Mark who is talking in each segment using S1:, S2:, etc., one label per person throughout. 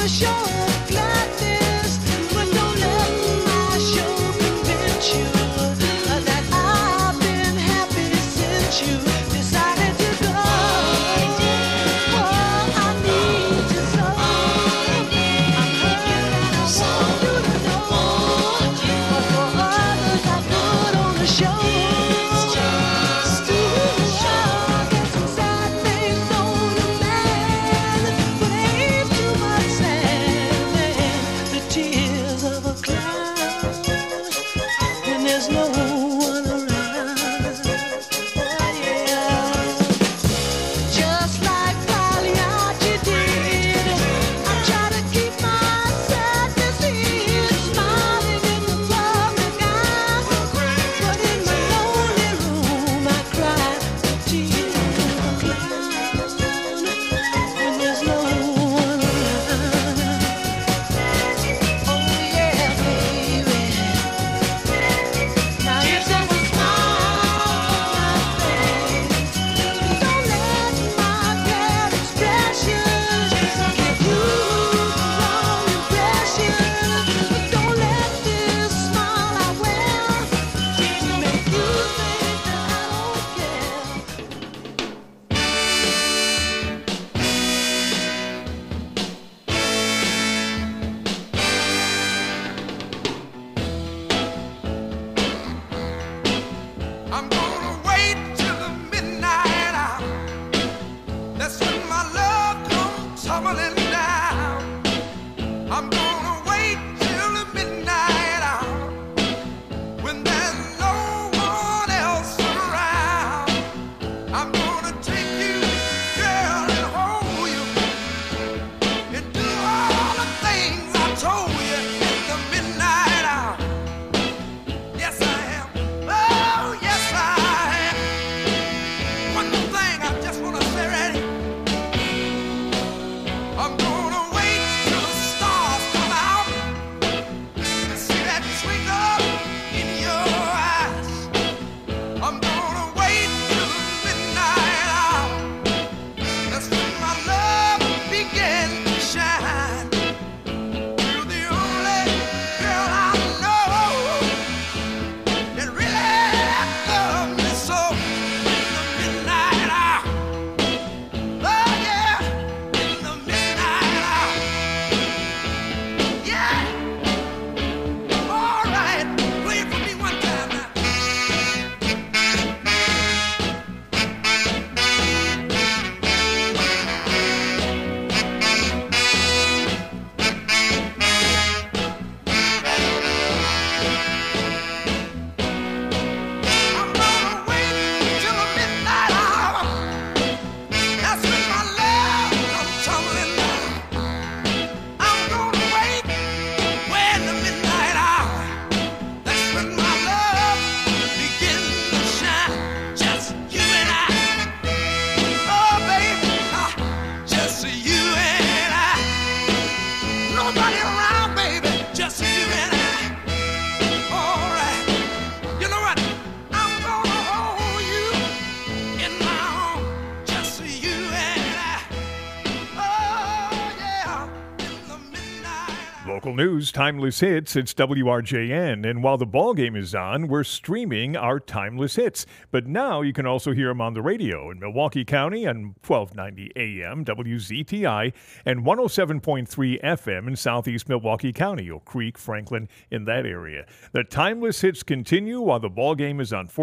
S1: Local news, timeless hits, it's WRJN. And while the ball game is on, we're streaming our timeless hits. But now you can also hear them on the radio in Milwaukee County on 1290 AM, WZTI, and 107.3 FM in southeast Milwaukee County, Oak Creek, Franklin, in that area. The timeless hits continue while the ball game is on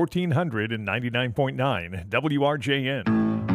S1: 1499.9 WRJN.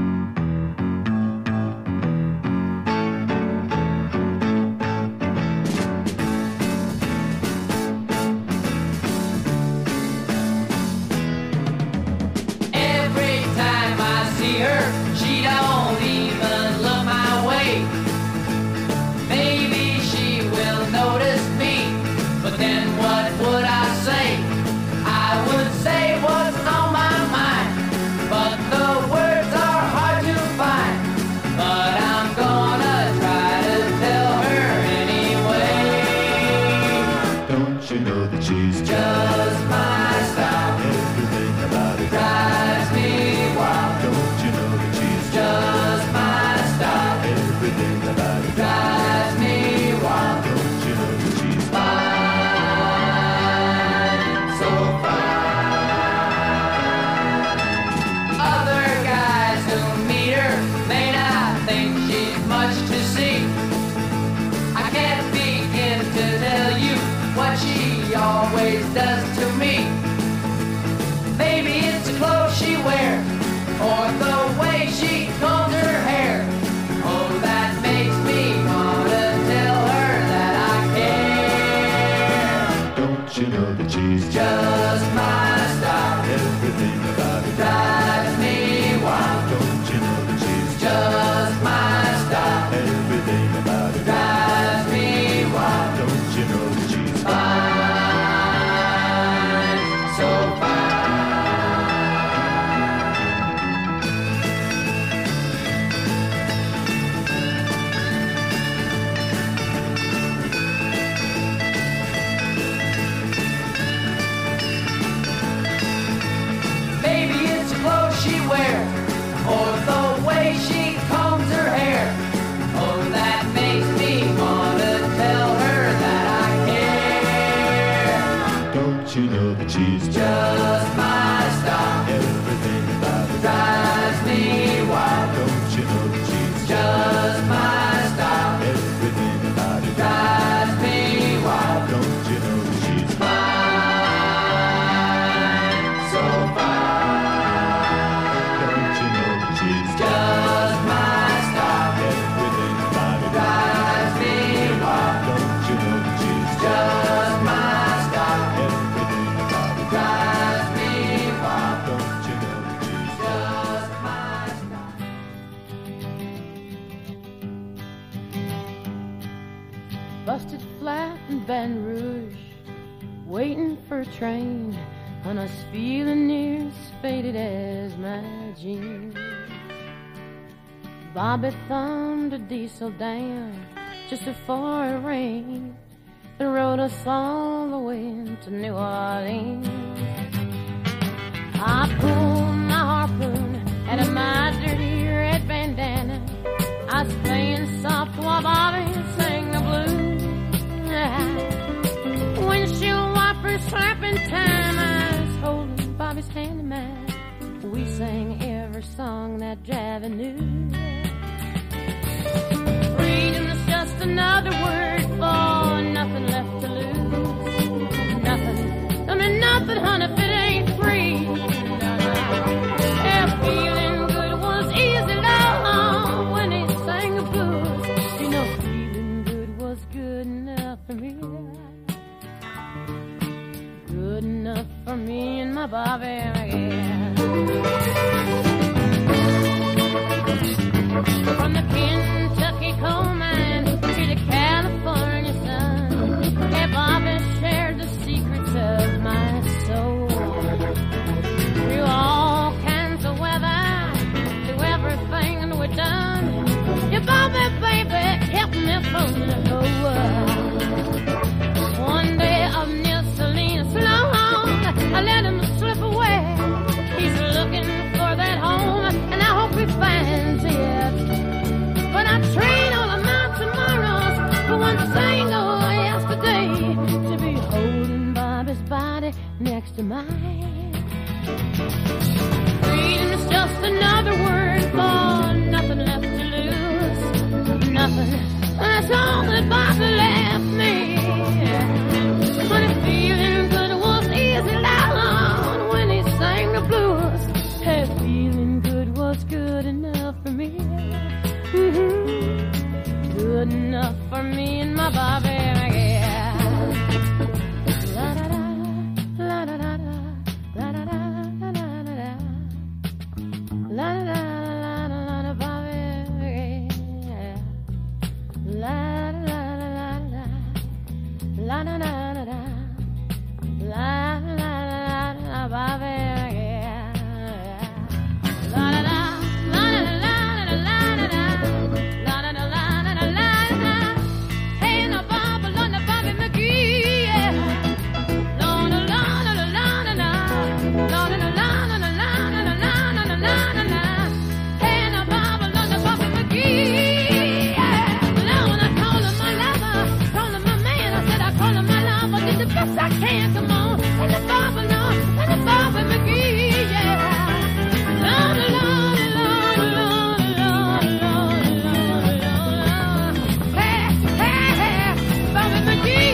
S2: She don't even look my way. Maybe she will notice me, but then what would I say? I would say what's on my mind, but the words are
S3: the cheese.
S2: Just my style.
S3: Everything about it
S2: Drives me wild.
S3: Don't you know the cheese?
S2: Just my style.
S3: Everything about it
S2: Drives me wild.
S3: Don't you know the cheese?
S2: Fine, so fine.
S3: Don't you know the cheese?
S2: Just my style.
S3: Everything about it
S2: Drives me wild.
S3: Don't you know the cheese?
S2: Just my style.
S3: Everything about it
S2: Drives me wild.
S3: Don't you know the cheese?
S2: Just my style.
S4: Busted flat in Baton Rouge, waiting for a train, and I was feeling near as faded as my jeans. Bobby thumbed a diesel down just before it rained and rode us all the way to New Orleans. I pulled my harpoon out of my dirty red bandana. I was playing soft while Bobby sang the blues. Windshield wipers slapping time. I was holding Bobby's hand in mine. We sang every song that Javi knew. Freedom's just another word for nothing left to lose. Nothing, I mean nothing, honey, if it ain't free. Yeah, feeling good was easy, love, when he sang the blues. You know, feeling good was good enough for me. Good enough for me and my Bobby, yeah. From the Kentucky coal mine to the California sun, yeah, Bobby shared the secrets of my soul. Through all kinds of weather, through everything we've done, yeah, Bobby, baby, kept me from the whole world. One day up near Salinas, long, I let him slip away. He's looking for that home, and I hope he finds it. But I trade all of my tomorrows for one single yesterday, to be holding Bobby's body next to mine. Freedom is just another word for nothing left to lose. Nothing, that's all that Bobby left me. But if feeling good was easy loud when he sang the blues, hey, feeling good was good enough for me. Good enough for me and my Bobby, yeah. La da da, la da da da, la da da, la da da da, la da da, la da Bobby, yeah. La da da la da, la da da da, la da da Bobby, yeah. La da da, la da da la da la da da. I can't, come on, and the Bobby, no, and the Bobby McGee, yeah. Lord, Lord, Lord, Lord, Lord, Lord, Lord, hey, hey, hey, Bobby McGee,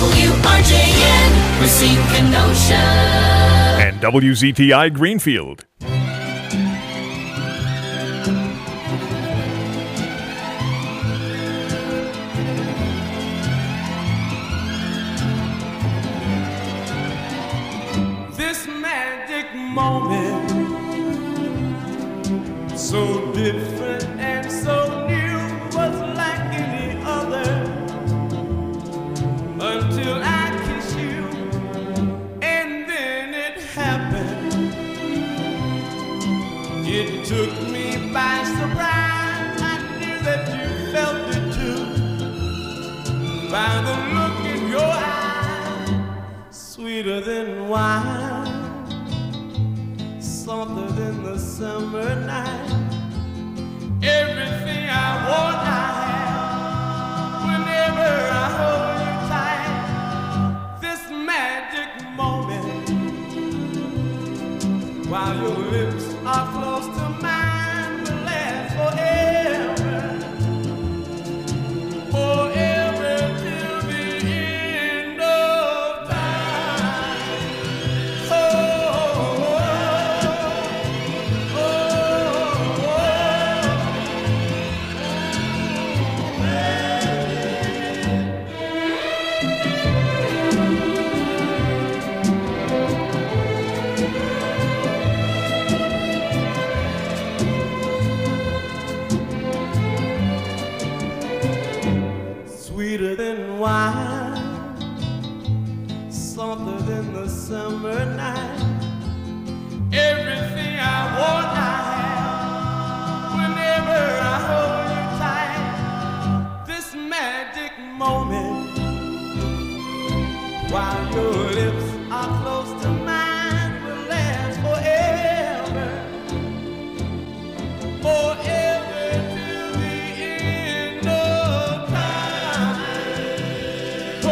S2: WRJN, Racine Kenosha.
S1: And WZTI Greenfield.
S3: This magic moment, so different and so new, was like any other until I kissed you, and then it happened. It took me by surprise. I knew that you felt it too, by the look in your eyes, sweeter than wine, softer than the summer night. Everything I want, I have. Whenever I hold you tight, this magic moment, while your lips are close to mine, will last forever, forever till the end of time. Oh, sweeter than wine, softer than the summer night. Everything I want, I have. Whenever I hold you tight, this magic moment, while your lips are close to mine, will last forever, forever till the end of time. Oh,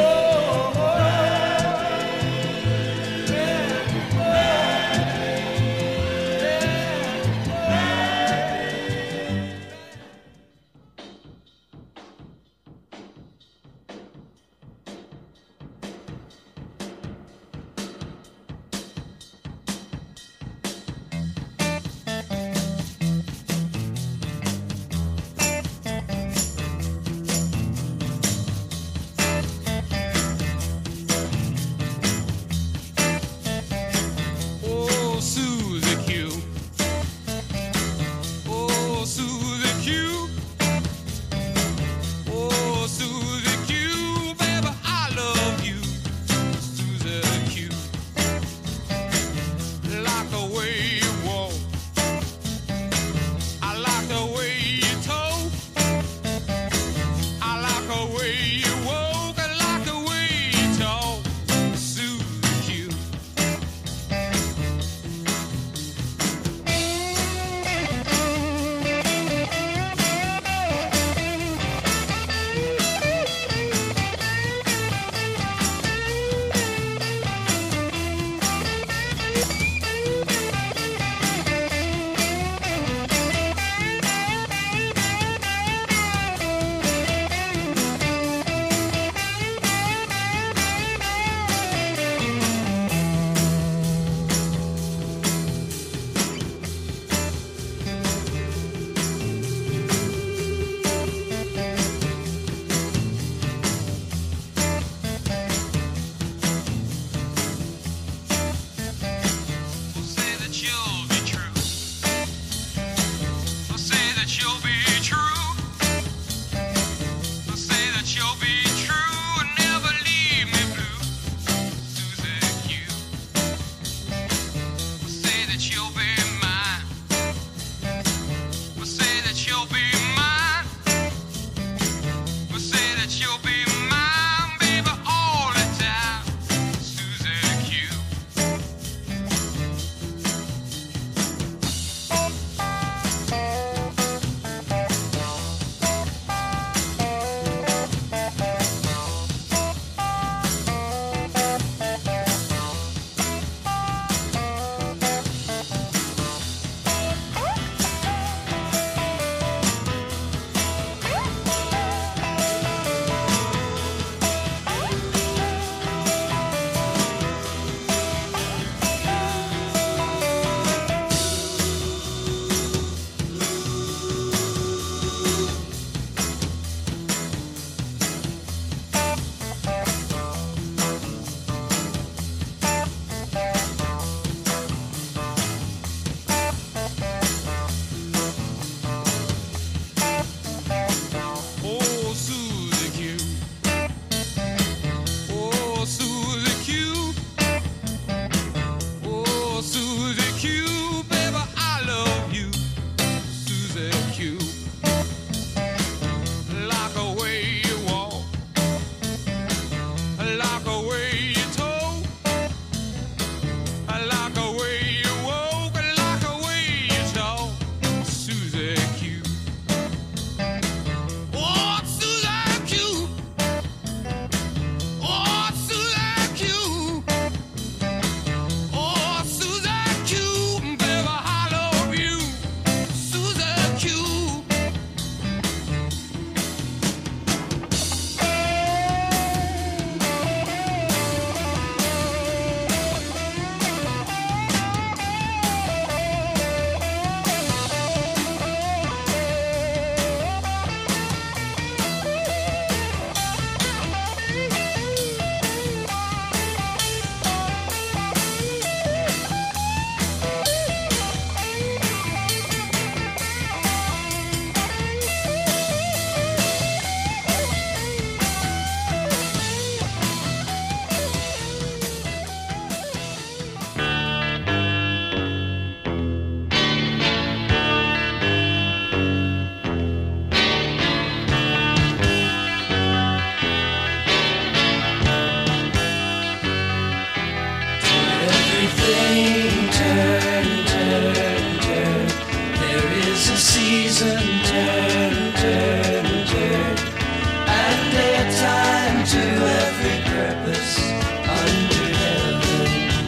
S3: season turn, turn, turn, and daytime to every purpose under heaven.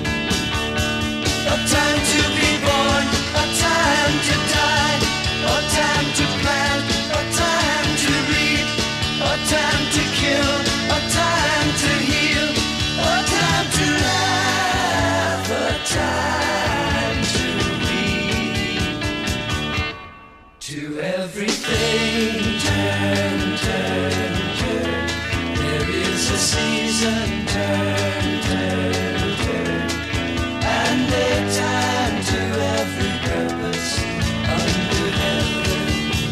S3: A time to be born, a time to die, a time to plant, a time to reap, a time to kill, a time to heal, a time to laugh, a time to weep. To everything turn, turn, turn. There is a season turn, turn, turn, and a time to every purpose under heaven.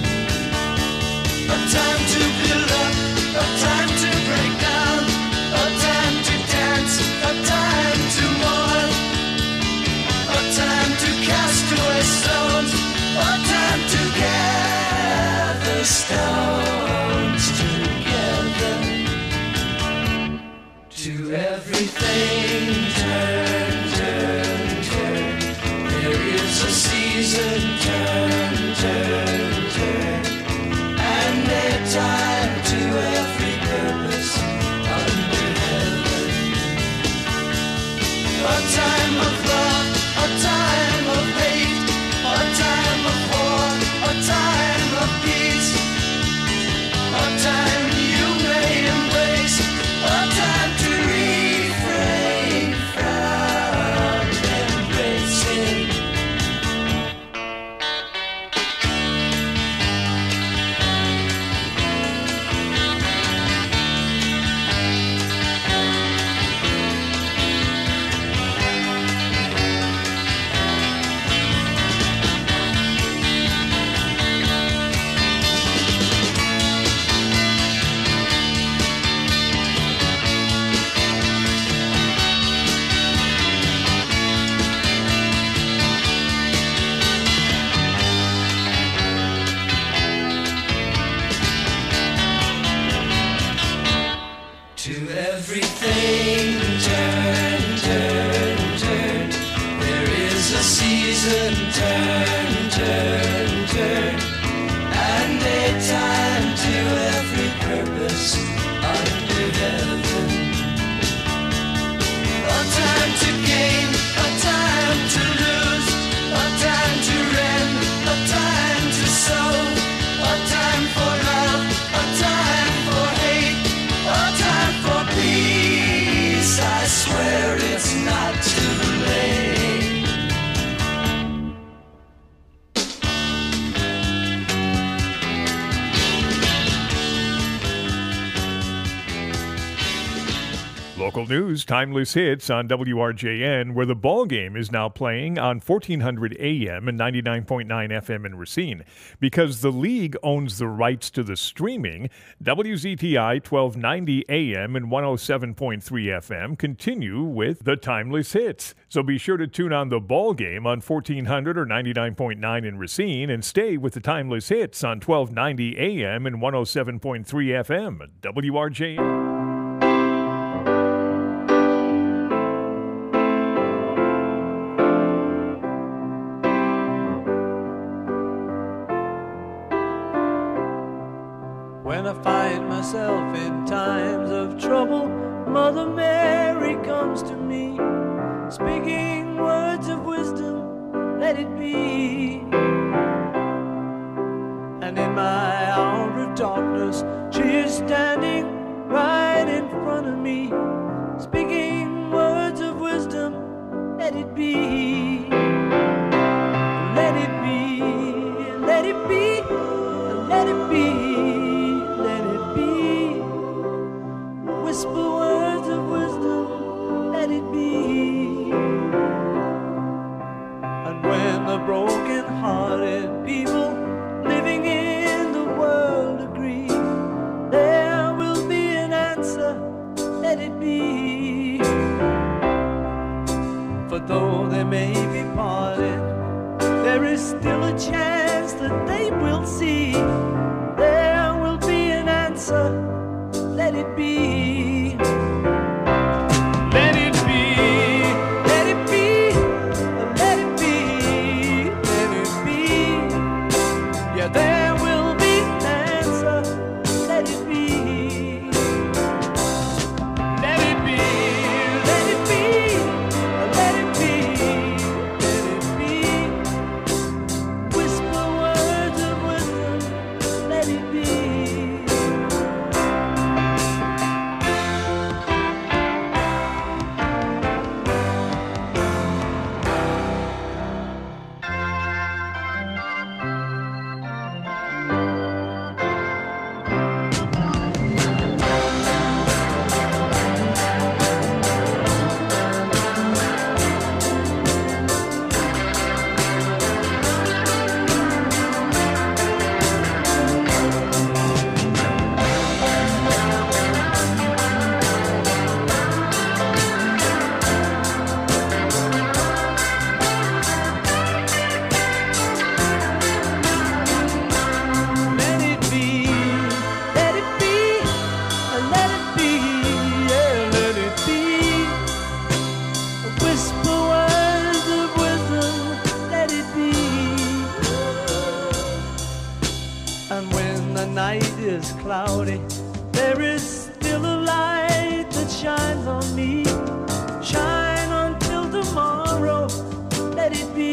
S3: A time to build up, a time to break down, a time to dance, a time to mourn, a time to cast away stones, a time to gather stones together. To everything turn, turn, turn. There is a season turn, turn, turn, and a time to every purpose under heaven. A time of love, a time of hate, a time of war, a time of peace, a time you may embrace, a time to refrain from embracing. To everything turn, turn, turn. There is a season turn, turn, turn, and a time to every purpose under heaven. A time to gain, a time to lose, a time to rend, a time to sow, a time for love, a time for hate, a time for peace. I swear it's not too late.
S1: Local news, timeless hits on WRJN, where the ball game is now playing on 1400 AM and 99.9 FM in Racine. Because the league owns the rights to the streaming, WZTI 1290 AM and 107.3 FM continue with the timeless hits. So be sure to tune on the ball game on 1400 or 99.9 in Racine and stay with the timeless hits on 1290 AM and 107.3 FM. WRJN.
S3: When I find myself in times of trouble, Mother Mary comes to me, speaking words of wisdom, let it be. And in my hour of darkness, she is standing right in front of me, speaking words of wisdom, let it be. Let it be, let it be, let it be. Whisper words of wisdom, let it be. And when the broken-hearted people living in the world agree, there will be an answer, let it be. For though there may be there will be an answer. Let it be. Let it be. Let it be. Let it be. Let it be. Whisper words of wisdom. Let it be. Let it be, let it be, let it be, yeah, let it be. Whisper words of wisdom, let it be. And when the night is cloudy, there is still a light that shines on me. Shine until tomorrow, let it be.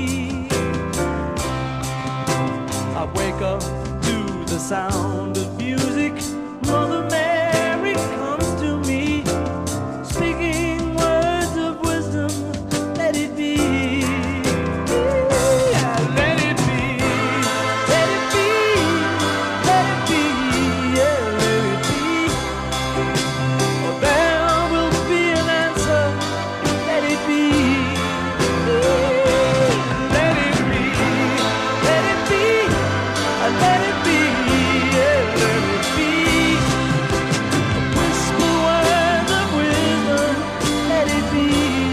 S3: I wake up to the sound of music. Mother Mary comes to me, speaking words of wisdom. Let it be. Yeah, let it be. Let it be. Let it be. Yeah, let it be. Oh, there will be an answer. Let it be. Let it be. Let it be. Let it be, yeah, let it be. Whisper words of wisdom, let it be.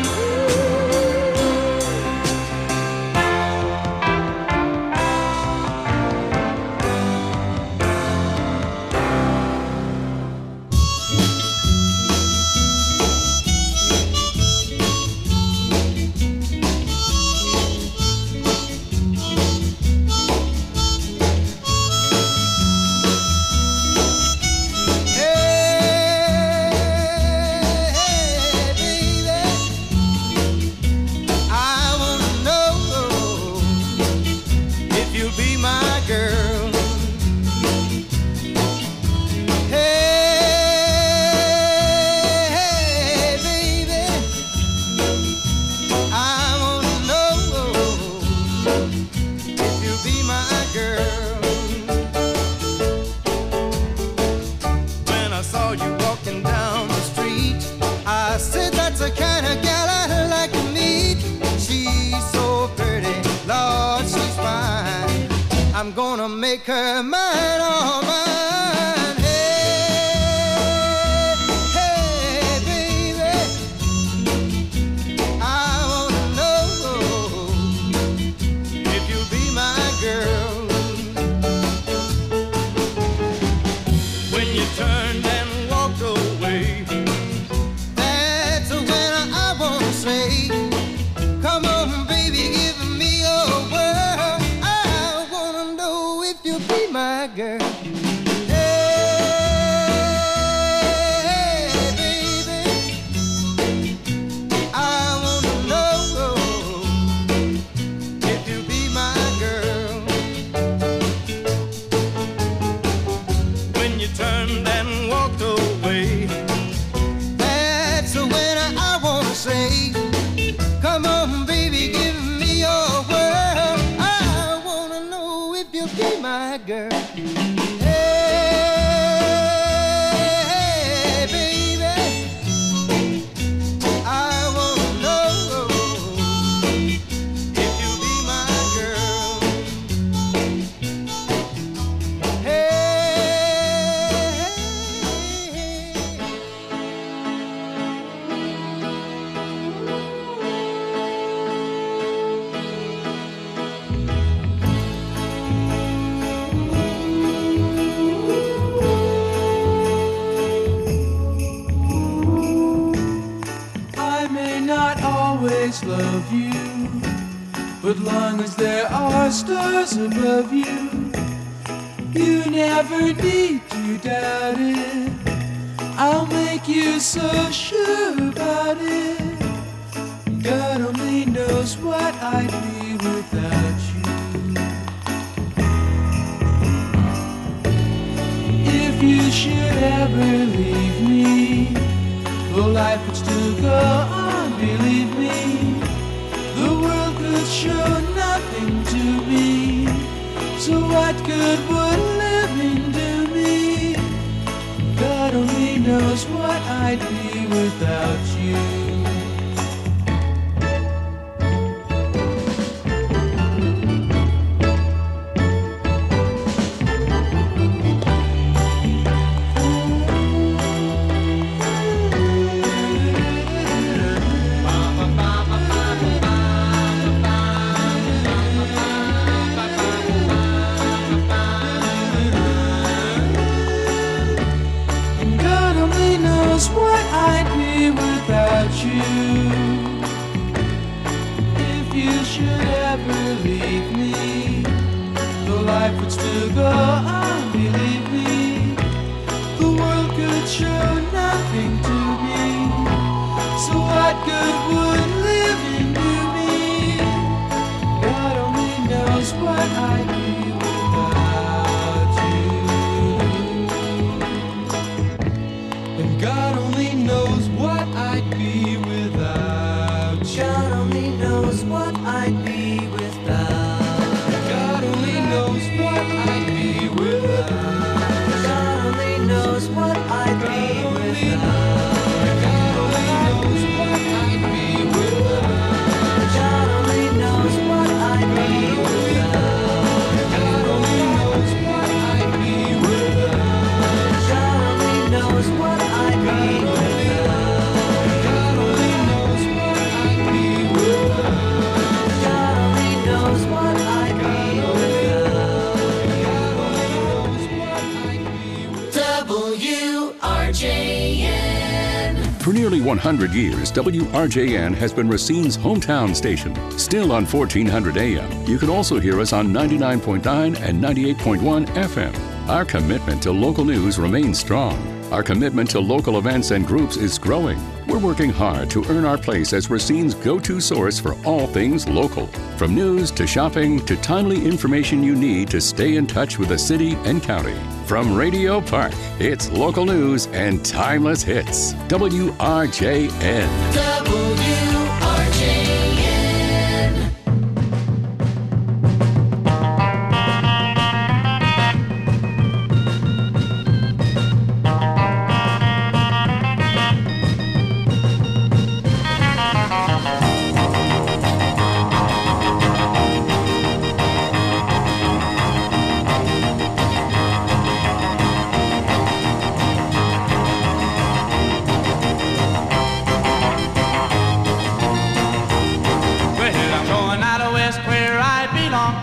S3: I'm gonna make her mine, all mine. Hey, hey, baby, I wanna know if you'll be my girl. When you turned and walked away, that's when I wanna say, come on, baby, give me your word. I wanna know if you'll be my girl. Hey, baby, I wanna know if you'll be my girl. When you turned and walked away, that's when I wanna say, come on, baby, give me your word. I wanna know if you'll be my girl. Hey, baby, I wanna know if you'll be my girl. Hey. I may not always love you, but long as there are stars above you, You never need to doubt it. I'll make you so sure about it. God only knows what I'd be without you. If you should ever leave me, well, life would still go on, believe me. The world could show nothing to me. So what good would living do me? God only knows what I'd be without you. What I'd be without you. If you should ever leave me, the life would still go on, believe me. The world could show nothing to me. So what good would living do me? God only knows what I'd be without you. And God only knows what I'd be without you. God only knows what I'd be without. God only knows what I'd be without. God only knows what I'd be without. God only knows what I'd be without. God only knows what I'd be without. God only knows what I'd be without. God only knows what I'd be without. God only knows what I'd be without. God only knows what I'd be without.
S2: WRJN.
S5: For nearly 100 years, WRJN has been Racine's hometown station. Still on 1400 AM, you can also hear us on 99.9 and 98.1 FM. Our commitment to local news remains strong. Our commitment to local events and groups is growing. We're working hard to earn our place as Racine's go-to source for all things local. From news to shopping to timely information you need to stay in touch with the city and county. From Radio Park, it's local news and timeless hits. WRJN.
S2: WRJN.
S3: Well, I'm going out of west where I belong,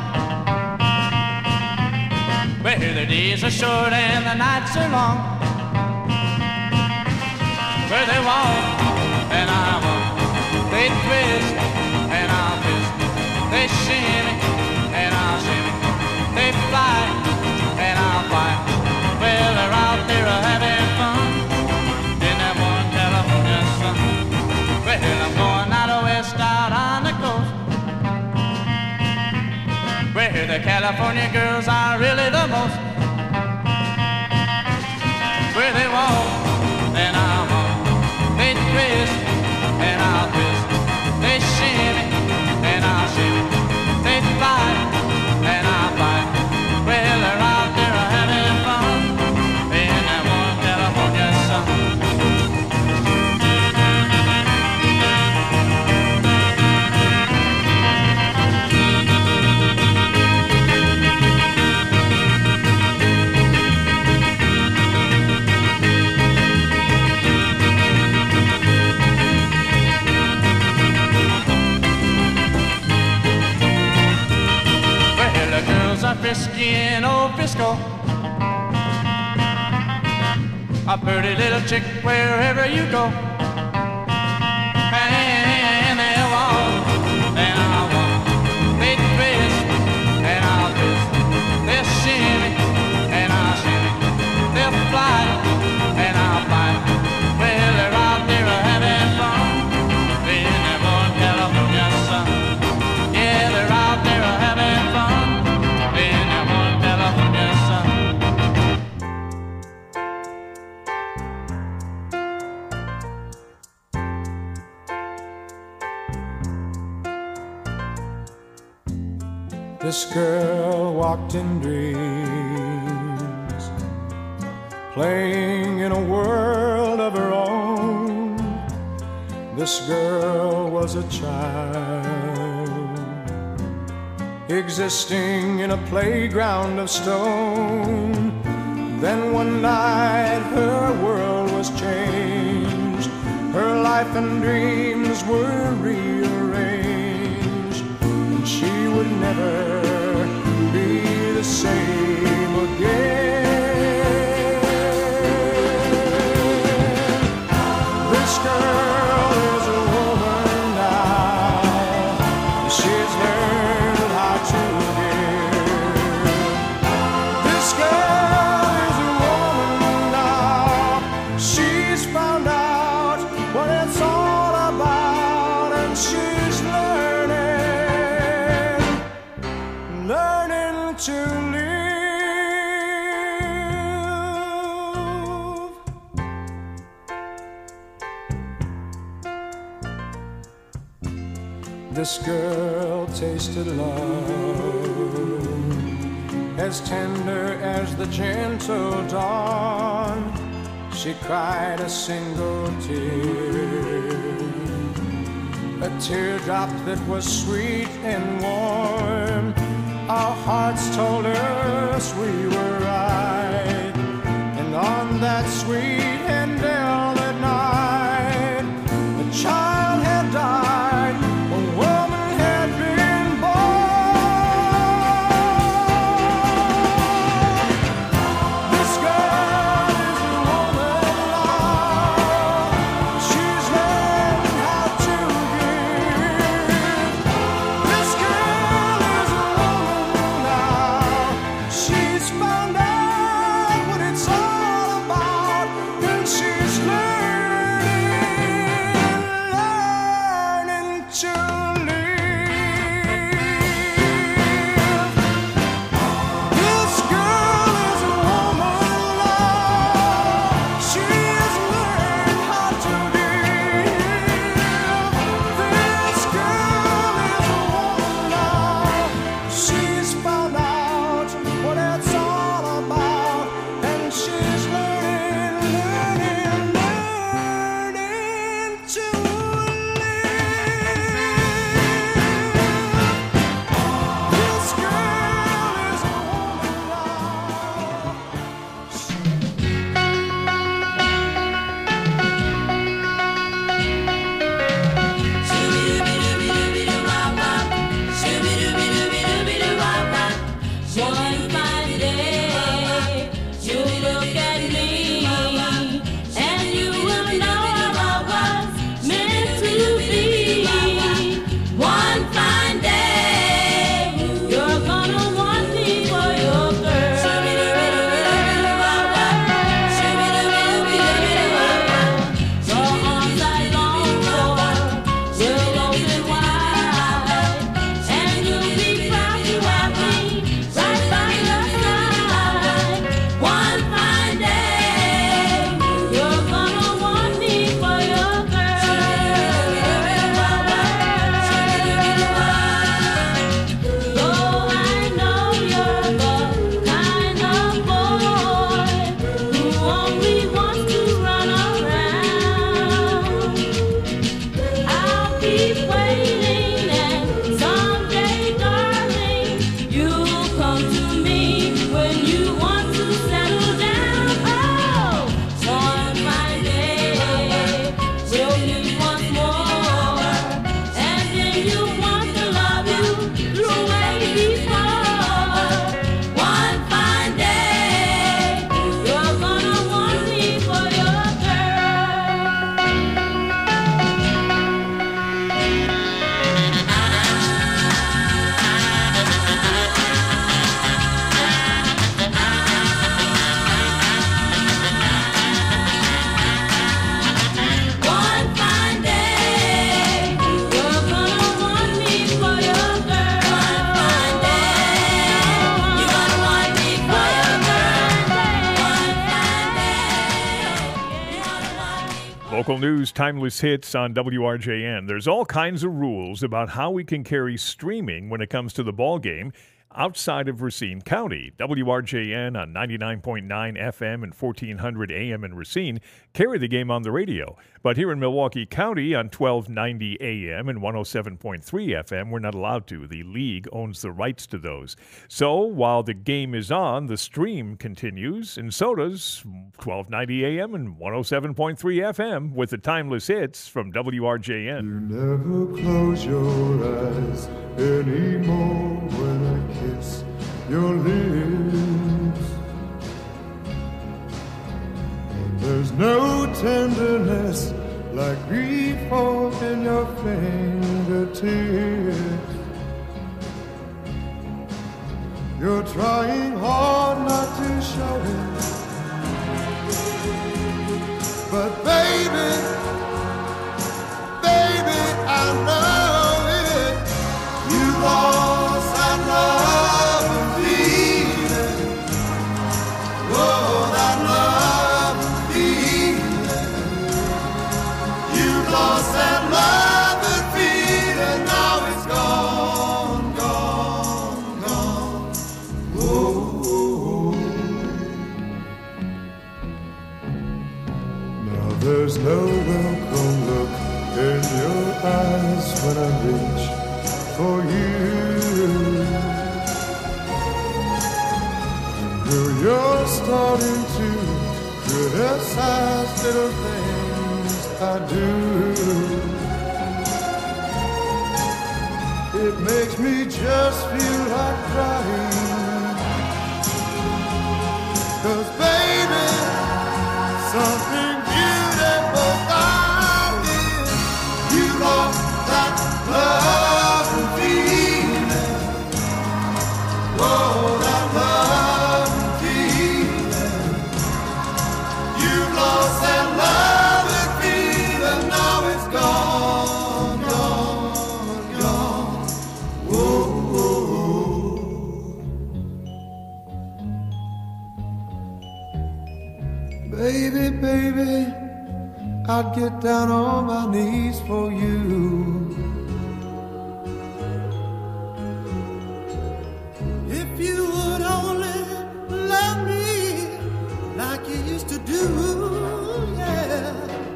S3: where the days are short and the nights are long, where they walk and I walk, they twist and I'll twist, they shimmy and I'll shimmy, they fly and I'll fly. Well, they're out there having fun in that one California sun. Well, I'm going out of west, out on the coast, where the California girls are really the most, where they walk and I walk, they twist and I'll twist, they shimmy and I'll shimmy, they fly and I'll fly. Well, they're out there having fun in that one California sun. Well, the girls are frisky in old Frisco, a pretty little chick wherever you go. And they walk and I'll walk, they twist and I'll twist, they shimmy
S6: This girl walked in dreams, playing in a world of her own. This girl was a child, existing in a playground of stone. Then one night her world was changed, her life and dreams were rearranged, and she would never be the same again. This girl is a woman now, she's learned how to give. This girl is a woman now, she's found out what it's all about, and she's learning to live. This girl tasted love, as tender as the gentle dawn. She cried a single tear, a teardrop that was sweet and warm. Our hearts told us we were right, and on that sweet and velvet night, a child had died, a woman had been born. This girl is a woman now, she's learned how to give. This girl is a woman now, she's found out what it's all about, and she's learning to live. This girl is a woman now, she's learned how to live. This girl is a woman now, she's found out what it's all about, and she's learning to live. This girl is a woman
S4: One fine day, you look at me, and you will know I was meant to be. One fine day, you're gonna want me for your girl. Your arms I long for will open wide, and you'll be proud to have me right by your side. One fine day, you're gonna want me for your girl. Though I know you're the kind of boy who only wants to run around, I'll keep waiting, and someday, darling, you'll come to me when you want to settle down. Oh, one fine day, we'll meet once more, and then you'll want to love you through way before. One fine day, you're gonna want me for your girl. One fine day, you're gonna want me for your girl. One fine day, you're gonna want me for your girl. One fine day, you're gonna want me.
S1: Local news, timeless hits on WRJN. There's all kinds of rules about how we can carry streaming when it comes to the ball game. outside of Racine County. WRJN on 99.9 FM and 1400 AM in Racine carry the game on the radio. But here in Milwaukee County on 1290 AM and 107.3 FM, we're not allowed to. The league owns the rights to those. So while the game is on, the stream continues, and so does 1290 AM and 107.3 FM with the timeless hits from WRJN.
S6: You never close your eyes anymore when I kiss your lips. And there's no tenderness like grief in your fingertips. You're trying hard not to show it, but baby, I know it. You lost that love and feeling. Oh, that love and feeling. You lost that love and feeling. Now it's gone, gone, gone. Oh. Now there's no welcome look in your eyes when I reach for you. Girl, you're starting to criticize little things I do. It makes me just feel like crying. 'Cause baby, something beautiful about it. You lost that love and feeling. Whoa, that love and feeling. You lost that love and feeling. Now it's gone, gone, gone. Whoa, whoa. Baby, baby, I'd get down on my knees for you. If you would only love me like you used to do, yeah.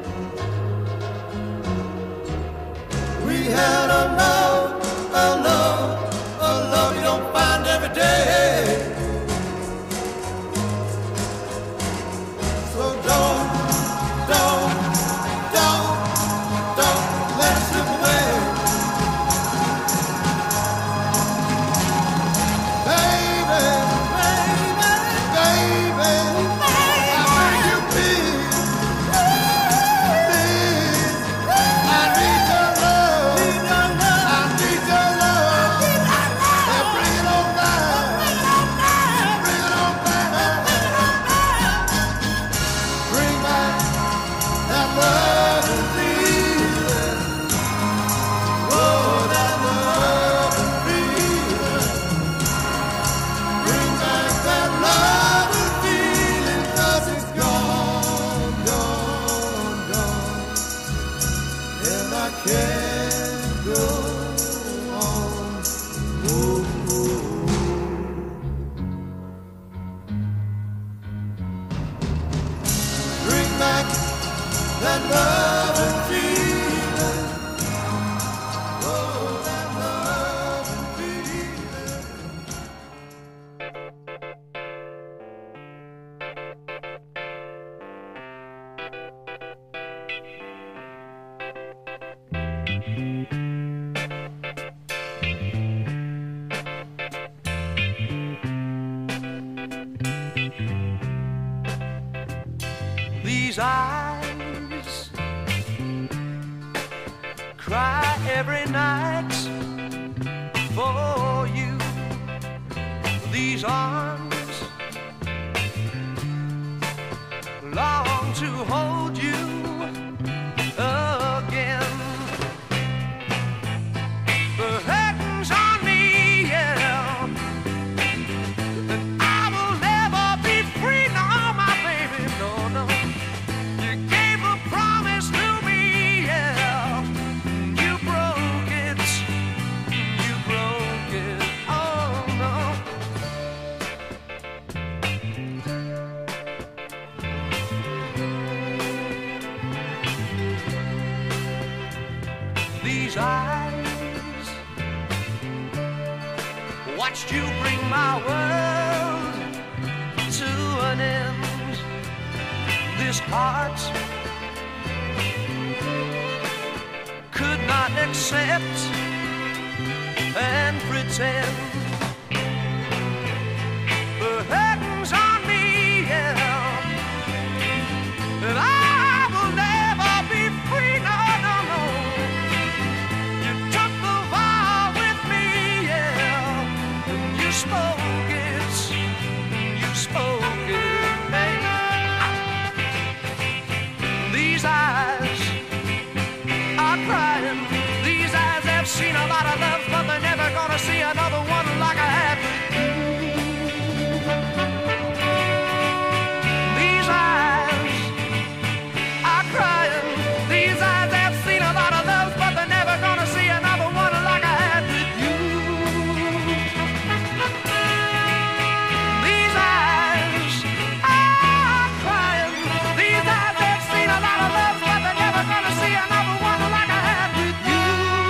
S6: We had a love you don't find every day. So don't let it slip away. Baby, I beg you please, I need your love, I need your love, and bring it on back, bring it on back, bring back that love and feeling. Oh, that love and feeling. Bring back that love and feeling, 'cause it's gone, gone, gone. And I can't go on. Oh. Bring back that love and feeling. Oh, that love and feeling. These eyes cry every night for you. These arms long to hold you again. The hurting's on me, yeah, and I will never be free, no, my baby, no, no. You gave a promise to me, yeah, you broke it, oh no.
S3: these eyes watched you bring my world to an end. This heart could not accept and pretend. The curtains on me, yeah, and I will never be free, no, no, no. You took the vow with me, yeah, and you spoke it, babe. These eyes are crying, these eyes have seen a lot of love, but they're never gonna see another one like I had with you. These eyes are crying, these eyes have seen a lot of love, but they're never gonna see another one like I had with you. These eyes are crying, these eyes have seen a lot of love, but they're never gonna see another one like I had with you.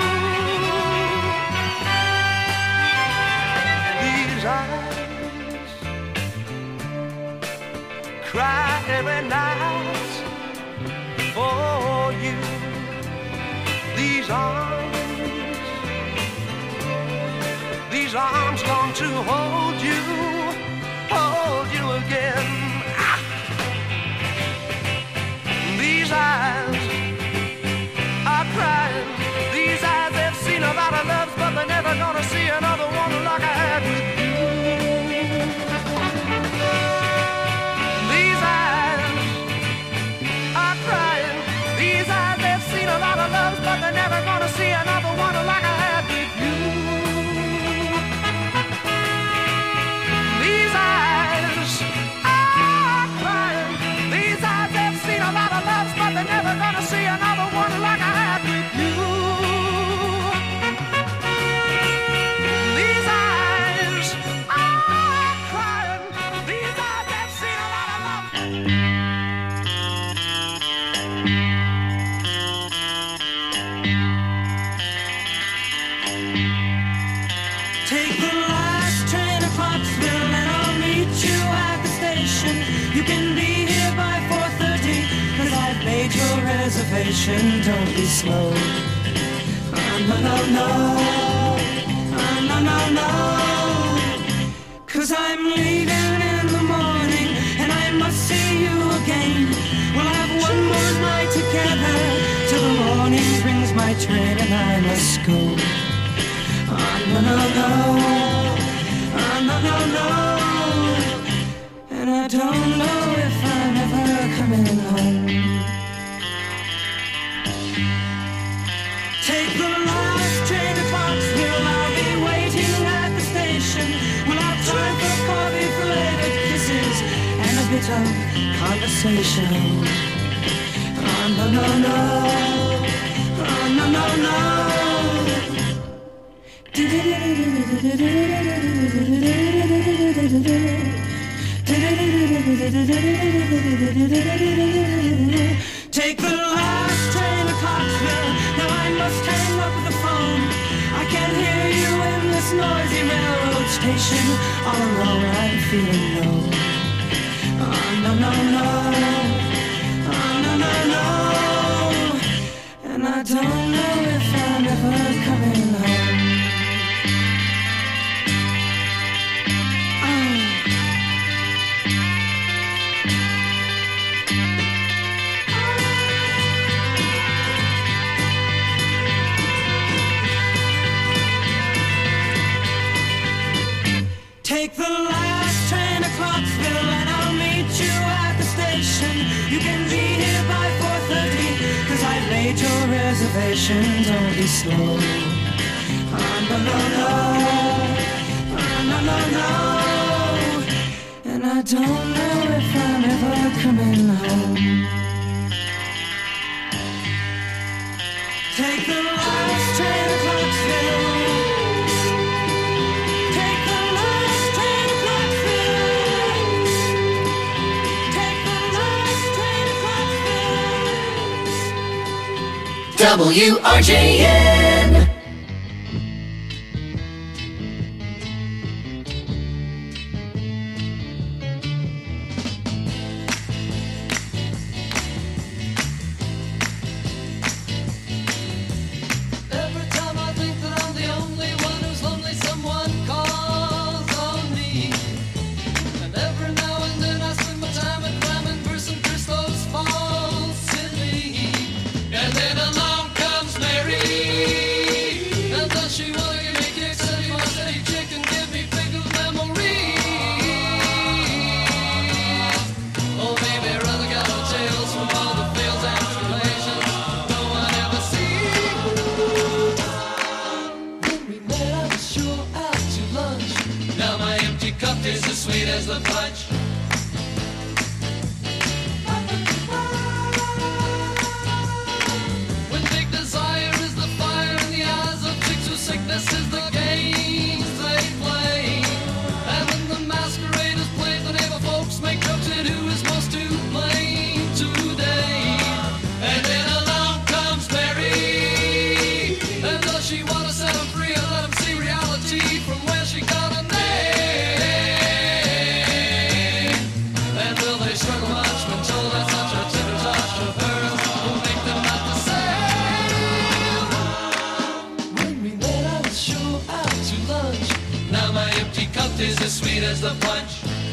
S3: These eyes cry every night for you. These arms long to hold you again. Ah. These eyes are crying, these eyes have seen a lot of loves, but they're never gonna see another one like I had with you. These eyes are crying, these eyes have seen a lot of loves, but they're never gonna see another one like I had with you. These eyes are crying, these eyes have seen a lot of loves, but they're never gonna see another one like I had with you. These eyes are crying, these eyes have seen a lot of love.
S7: Take the last train to Clarksville and I'll meet you at the station. You can be here by 4:30, cause I've made your reservation. Don't be slow. No, no, no. No, no, no. Cause I'm leaving in the morning and I must see you again. We'll have one more night together till the morning brings my train and I must go. No, no, no, no, no, no. And I don't know if I'm ever coming home. Take the last train to Clarksville, I'll be waiting at the station. We'll have time for coffee, belated kisses, and a bit of conversation. No, no, no, no, no, no. Take the last train to Clarksville. Now I must hang up the phone. I can't hear you in this noisy railroad station. All alone I'm feeling low. No, no, no. No, no, no. And I don't know if I'm ever coming home. Take the last train to Clarksville and I'll meet you at the station. You can be here by 4:30, cause I've made your reservation. Don't be slow. No, no, no. No, no, no. And I don't know if I'm ever coming home. Take the last train to Clarksville.
S2: WRJN. sweet as the punch.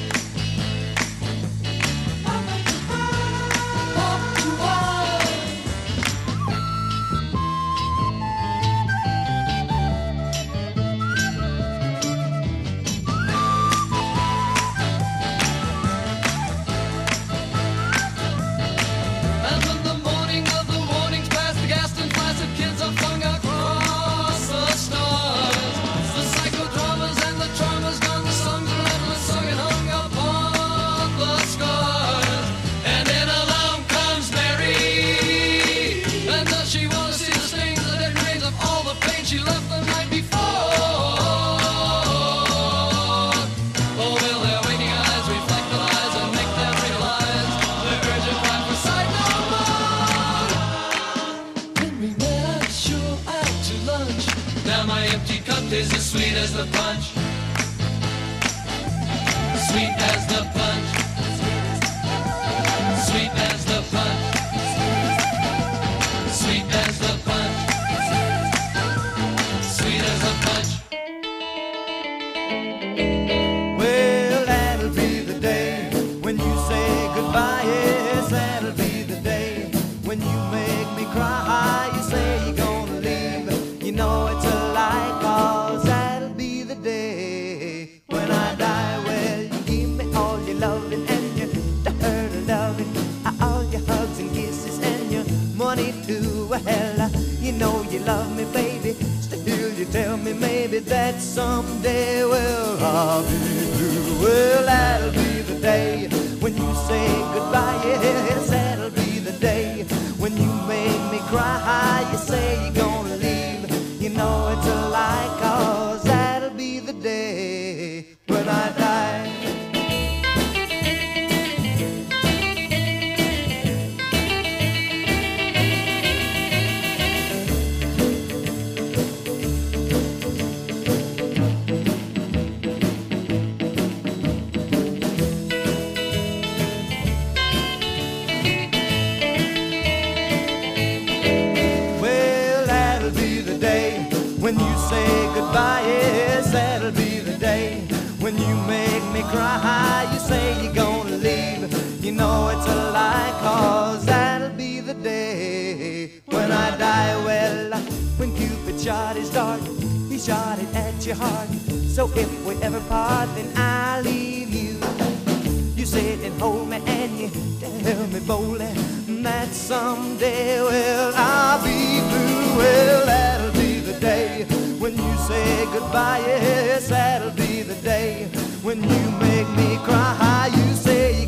S2: And when the morning of the mornings past, the gassed and flaccid kids are flung across the stars. The psychodramas and the traumas gone, the songs are endless, sung and hung upon the scars. And then along comes Mary, and does she want to see the stains, the dead remains of all the pain she left the night before? Oh, will their waking eyes reflect the lies and make them realize the urgent cry for sight no more? When we met, sure out to lunch. Now my empty cup tastes as sweet as the punch. Sweet as the punch. Sweet as the punch. Sweet as the punch. Sweet as the punch.
S3: Well, that'll be the day when you say goodbye. Yes, that'll be the day when you make me cry. You say you're gonna leave. You know it's a lie, 'cause that'll be the day when I die. Well, you give me all your loving and your hurt loving, all your hugs and kisses and your money too. Well, you know you love me, baby. Still, you tell me maybe that someday, well, I'll be blue. Well, that'll be the day when you say goodbye. Yes, that'll be the day when you make me cry. You say you're gonna leave. You know it's a lie, 'cause that'll be the day when I die. Well, that'll be the day when you say goodbye. Yes, that'll be the day when you make me cry. You say you're gonna leave. You know it's a lie, 'cause that'll be the day when I die. Well, when Cupid shot his dart, he shot it at your heart. So if we ever part, then I'll leave you. You sit and hold me and you tell me boldly that someday, well, I'll be blue. Well, that'll be the day when you say goodbye. Yes, that'll be the day when you make me cry. You say